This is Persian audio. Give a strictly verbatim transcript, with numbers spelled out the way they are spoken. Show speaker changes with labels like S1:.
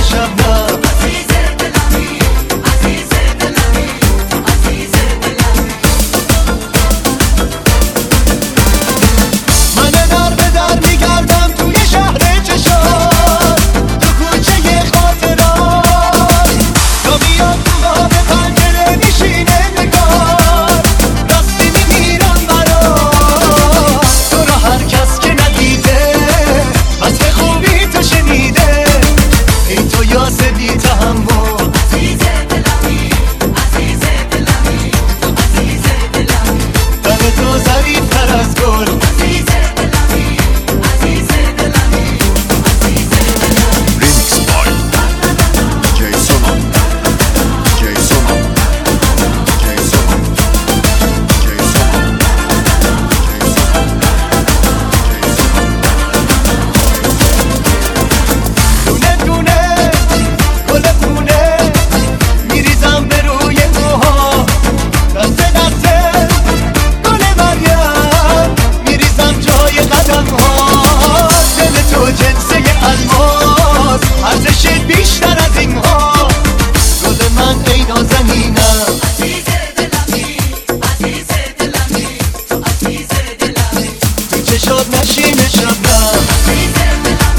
S1: شبنم. من در به در میگردم توی شهر چشات، تو کوچه خاطرات، تا میاد تو باب پنجره میشینه نگار، راستی میمیرم برات. تو رو هر کس که ندیده وصف خوبی تو شنیده، ای تو یاس بی تحمل، عزیز دلمی، عزیز دلمی، عزیز دلمی. تن تو ظریف‌تر از گل، عزیز دلمی، عزیز دلمی، عزیز دلمی.
S2: Remix by Jay Soma, Jay Soma, Jay Soma, Jay Soma, Jay Soma, Jay Soma.
S1: دونه دونه گل خونه میریزم به روی موها، دسته دسته گل مریم میریزم جای قدم ها. دل تو جنسه الماس، ارزش بیشتر از این ها. گل من ای نازنینم، عزیز دلمی، عزیز دلمی، تو عزیز دلمی. تو چشات نشین شبنم، عزیز دلمی.